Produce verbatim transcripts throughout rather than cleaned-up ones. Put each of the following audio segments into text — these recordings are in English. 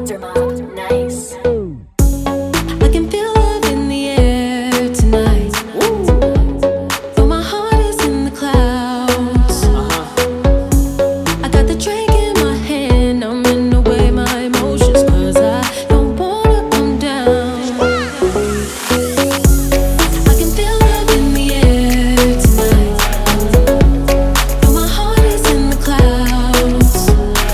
Doctor Mom, nice. I can feel love in the air tonight. Though my heart is in the clouds. I got the drink in my hand, I'm in away my emotions, cause I don't wanna come down. I can feel love in the air tonight. Though my heart is in the clouds.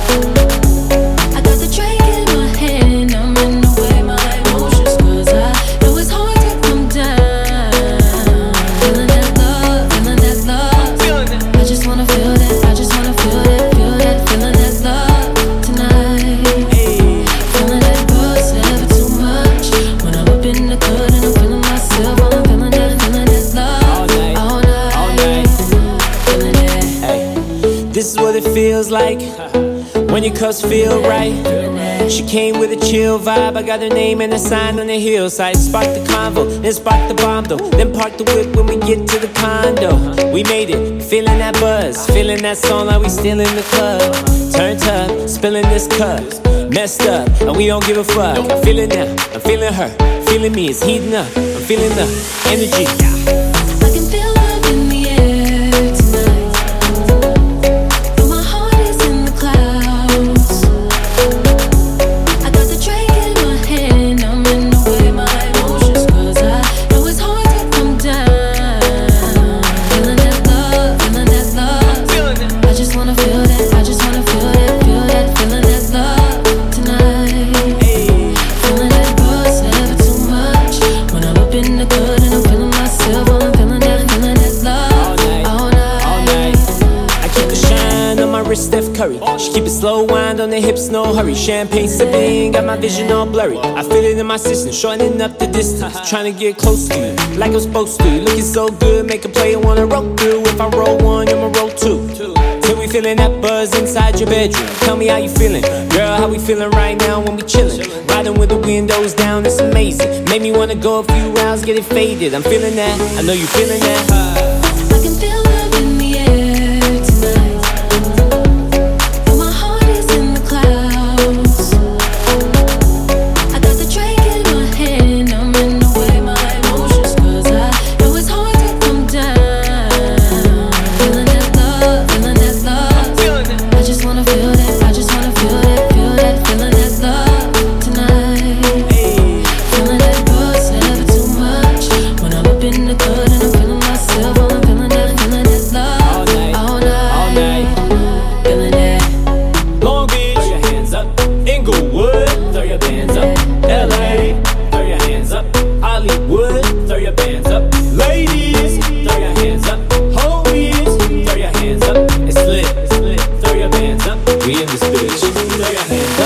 I got the drink in my hand, I'm in away my emotions, cause I know it's hard to come down. Feeling that love, feeling that love. I just wanna feel that, I just wanna feel that, feel that, feeling that love tonight. Feeling that buzz, never too much. When I'm up in the club and I'm feeling myself, I'm feeling that, feeling that love all night, all night, feeling that. Hey, this is what it feels like when your cups feel right. She came with a chill vibe. I got her name and a sign on the hillside. Spark the convo, then spark the bomb though. Then park the whip when we get to the condo. We made it, feeling that buzz, feeling that song like we still in the club. Turned up, spilling this cup. Messed up, and we don't give a fuck. I'm feeling now, I'm feeling her, feeling me, it's heating up. I'm feeling the energy. I can feel love in the air tonight. Though my heart is in the clouds. I got the drink in my hand, I'm in away my emotions, cause I know it's hard to come down. Feeling that love, feeling that love. I just wanna feel that, I just wanna feel that, feel that, feeling that love tonight. Feeling that buzz, never too much. When I'm up in the club and I'm feeling myself, I'm feeling that, feeling that love all night, all night. I keep the shine on my wrist, Steph Curry. She keep it slow, wind on the hips, no hurry. Champagne sipping, got my vision all blurry. I feel it in my system, shortening up the distance. Trying to get close to you, like I'm supposed to. You looking so good, make a player wanna roll through. If I roll one, I'ma roll two. Till we feeling that buzz inside your bedroom. Tell me how you feeling, girl, how we feeling right now when we chillin'. Riding with the windows down, it's amazing. Made me wanna go a few rounds, get it faded. I'm feeling that, I know you feeling that. I can feel love in the air tonight. Though my heart is in the clouds. I got the drink in my hand, I'm in away my emotions, cause I know it's hard to come down. Feeling that love, feeling that love. I just wanna feel that, I just wanna feel that, feel that, feeling that love tonight. Feeling that buzz, never too much. When I'm up in the club and I'm feeling myself, I'm feeling that, feeling that love all night, all night, feeling that. Long Beach, throw your hands up. Inglewood, throw your bands up. L A, throw your hands up. Hollywood, throw your bands up. Ladies, throw your hands up. Homies, throw your hands up. It's lit, it's lit. Throw your bands up. We in this bitch. Throw your hands up.